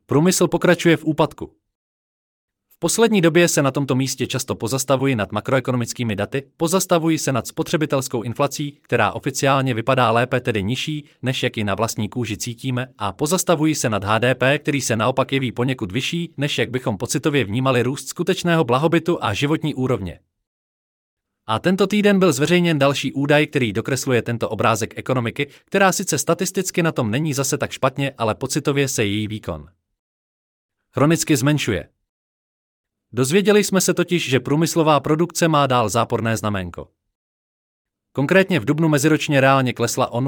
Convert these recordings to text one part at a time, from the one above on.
Průmysl pokračuje v úpadku. V poslední době se na tomto místě často pozastavuji nad makroekonomickými daty, pozastavuji se nad spotřebitelskou inflací, která oficiálně vypadá lépe, tedy nižší, než jak ji na vlastní kůži cítíme, a pozastavuji se nad HDP, který se naopak jeví poněkud vyšší, než jak bychom pocitově vnímali růst skutečného blahobytu a životní úrovně. A tento týden byl zveřejněn další údaj, který dokresluje tento obrázek ekonomiky, která sice statisticky na tom není zase tak špatně, ale pocitově se její výkon chronicky zmenšuje. Dozvěděli jsme se totiž, že průmyslová produkce má dál záporné znaménko. Konkrétně v dubnu meziročně reálně klesla o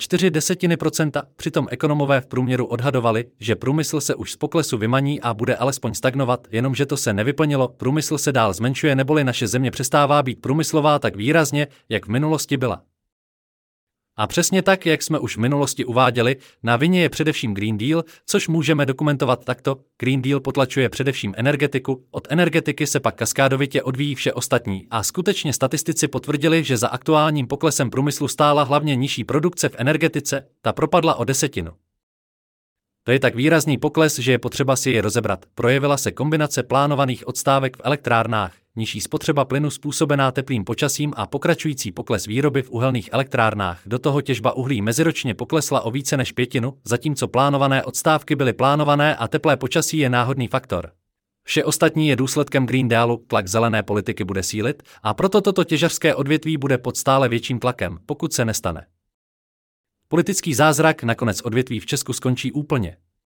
0,4%, přitom ekonomové v průměru odhadovali, že průmysl se už z poklesu vymaní a bude alespoň stagnovat, jenomže to se nevyplnilo, průmysl se dál zmenšuje, neboli naše země přestává být průmyslová tak výrazně, jak v minulosti byla. A přesně tak, jak jsme už v minulosti uváděli, na vině je především Green Deal, což můžeme dokumentovat takto. Green Deal potlačuje především energetiku, od energetiky se pak kaskádovitě odvíjí vše ostatní a skutečně statistici potvrdili, že za aktuálním poklesem průmyslu stála hlavně nižší produkce v energetice, ta propadla o 10%. To je tak výrazný pokles, že je potřeba si je rozebrat. Projevila se kombinace plánovaných odstávek v elektrárnách, nižší spotřeba plynu způsobená teplým počasím a pokračující pokles výroby v uhelných elektrárnách. Do toho těžba uhlí meziročně poklesla o více než 1/5, zatímco plánované odstávky byly plánované a teplé počasí je náhodný faktor. Vše ostatní je důsledkem Green Dealu, tlak zelené politiky bude sílit a proto toto těžařské odvětví bude pod stále větším tlakem, pokud se nestane politický zázrak, nakonec odvětví v Česku skončí úplně.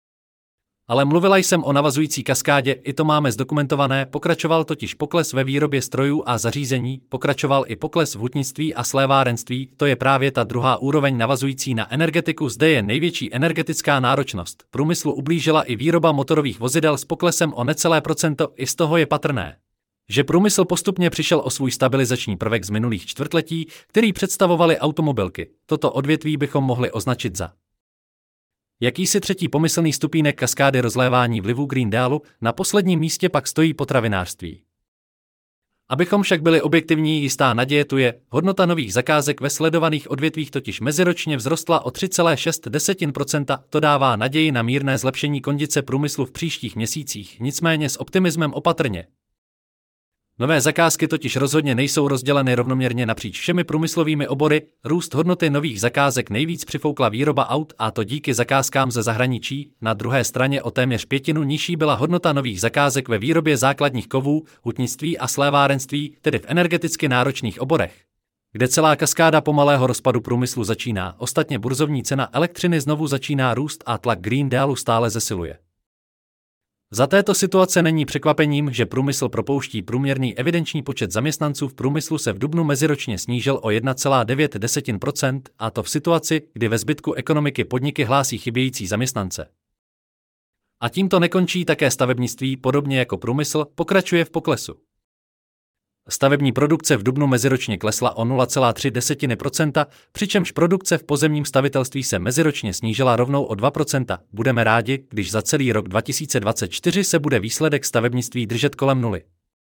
Ale mluvila jsem o navazující kaskádě, i to máme zdokumentované, pokračoval totiž pokles ve výrobě strojů a zařízení, pokračoval i pokles v hutnictví a slévárenství, to je právě ta druhá úroveň navazující na energetiku, zde je největší energetická náročnost. Průmyslu ublížila i výroba motorových vozidel s poklesem o necelé procento, i z toho je patrné, že průmysl postupně přišel o svůj stabilizační prvek z minulých čtvrtletí, který představovaly automobilky. Toto odvětví bychom mohli označit za jakýsi třetí pomyslný stupínek kaskády rozlévání vlivu Green Dealu, na posledním místě pak stojí potravinářství. Abychom však byli objektivní, jistá naděje tu je, hodnota nových zakázek ve sledovaných odvětvích totiž meziročně vzrostla o 3,6%, to dává naději na mírné zlepšení kondice průmyslu v příštích měsících, nicméně s optimismem opatrně. Nové zakázky totiž rozhodně nejsou rozděleny rovnoměrně napříč všemi průmyslovými obory, růst hodnoty nových zakázek nejvíc přifoukla výroba aut a to díky zakázkám ze zahraničí, na druhé straně o téměř 1/5 nižší byla hodnota nových zakázek ve výrobě základních kovů, hutnictví a slévárenství, tedy v energeticky náročných oborech, kde celá kaskáda pomalého rozpadu průmyslu začíná, ostatně burzovní cena elektřiny znovu začíná růst a tlak Green Dealu stále zesiluje. Za této situace není překvapením, že průmysl propouští. Průměrný evidenční počet zaměstnanců v průmyslu se v dubnu meziročně snížil o 1,9%, a to v situaci, kdy ve zbytku ekonomiky podniky hlásí chybějící zaměstnance. A tím to nekončí, také stavebnictví, podobně jako průmysl, pokračuje v poklesu. Stavební produkce v dubnu meziročně klesla o 0,3%, přičemž produkce v pozemním stavitelství se meziročně snížila rovnou o 2%. Budeme rádi, když za celý rok 2024 se bude výsledek stavebnictví držet kolem nuly.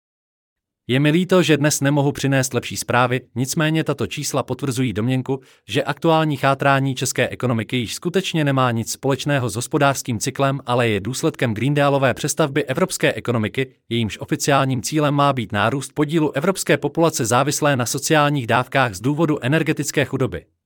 Je mi líto, že dnes nemohu přinést lepší zprávy, nicméně tato čísla potvrzují domněnku, že aktuální chátrání české ekonomiky již skutečně nemá nic společného s hospodářským cyklem, ale je důsledkem Greendealové přestavby evropské ekonomiky, jejímž oficiálním cílem má být nárůst podílu evropské populace závislé na sociálních dávkách z důvodu energetické chudoby.